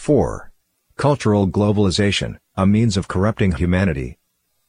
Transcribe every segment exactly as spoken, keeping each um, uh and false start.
four. Cultural globalization, a means of corrupting humanity.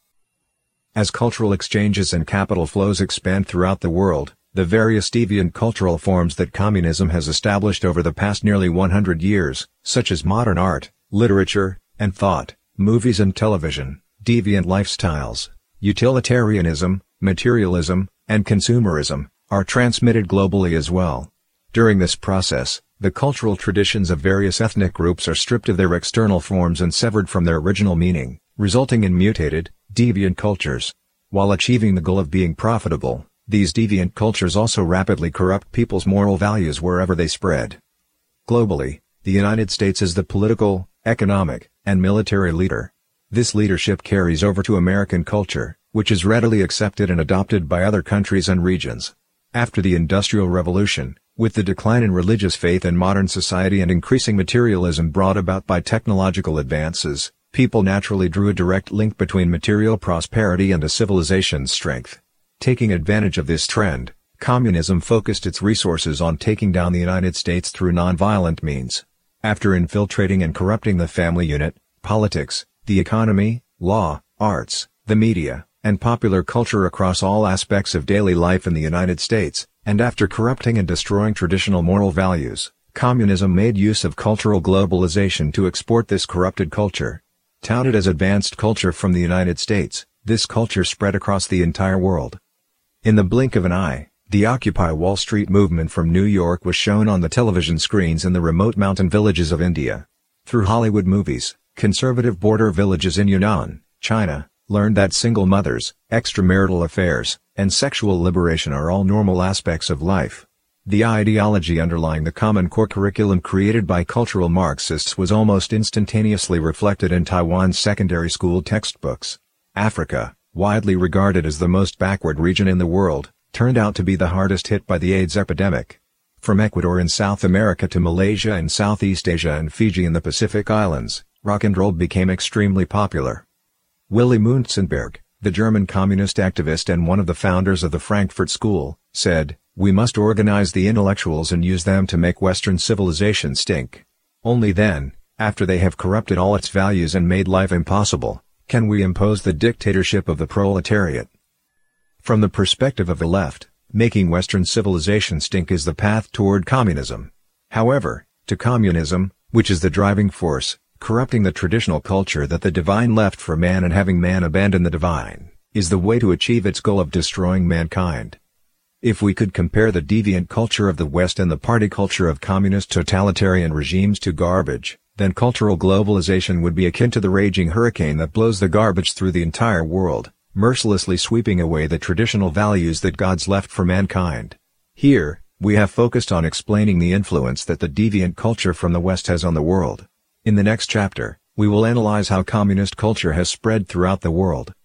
As cultural exchanges and capital flows expand throughout the world, the various deviant cultural forms that communism has established over the past nearly one hundred years, such as modern art, literature, and thought, movies and television, deviant lifestyles, utilitarianism, materialism, and consumerism, are transmitted globally as well. During this process, the cultural traditions of various ethnic groups are stripped of their external forms and severed from their original meaning, resulting in mutated, deviant cultures. While achieving the goal of being profitable, these deviant cultures also rapidly corrupt people's moral values wherever they spread. Globally, the United States is the political, economic, and military leader. This leadership carries over to American culture, which is readily accepted and adopted by other countries and regions. After the Industrial Revolution, with the decline in religious faith in modern society and increasing materialism brought about by technological advances, people naturally drew a direct link between material prosperity and a civilization's strength. Taking advantage of this trend, communism focused its resources on taking down the United States through nonviolent means. After infiltrating and corrupting the family unit, politics, the economy, law, arts, the media, and popular culture across all aspects of daily life in the United States, and after corrupting and destroying traditional moral values, communism made use of cultural globalization to export this corrupted culture. Touted as advanced culture from the United States, this culture spread across the entire world. In the blink of an eye, the Occupy Wall Street movement from New York was shown on the television screens in the remote mountain villages of India. Through Hollywood movies, conservative border villages in Yunnan, China, learned that single mothers, extramarital affairs, and sexual liberation are all normal aspects of life. The ideology underlying the Common Core curriculum created by cultural Marxists was almost instantaneously reflected in Taiwan's secondary school textbooks. Africa, widely regarded as the most backward region in the world, turned out to be the hardest hit by the AIDS epidemic. From Ecuador in South America to Malaysia and Southeast Asia and Fiji in the Pacific Islands, rock and roll became extremely popular. Willy Munzenberg, the German communist activist and one of the founders of the Frankfurt School, said, "We must organize the intellectuals and use them to make Western civilization stink. Only then, after they have corrupted all its values and made life impossible, can we impose the dictatorship of the proletariat." From the perspective of the left, making Western civilization stink is the path toward communism. However, to communism, which is the driving force, corrupting the traditional culture that the divine left for man and having man abandon the divine, is the way to achieve its goal of destroying mankind. If we could compare the deviant culture of the West and the party culture of communist totalitarian regimes to garbage, then cultural globalization would be akin to the raging hurricane that blows the garbage through the entire world, mercilessly sweeping away the traditional values that God's left for mankind. Here, we have focused on explaining the influence that the deviant culture from the West has on the world. In the next chapter, we will analyze how communist culture has spread throughout the world.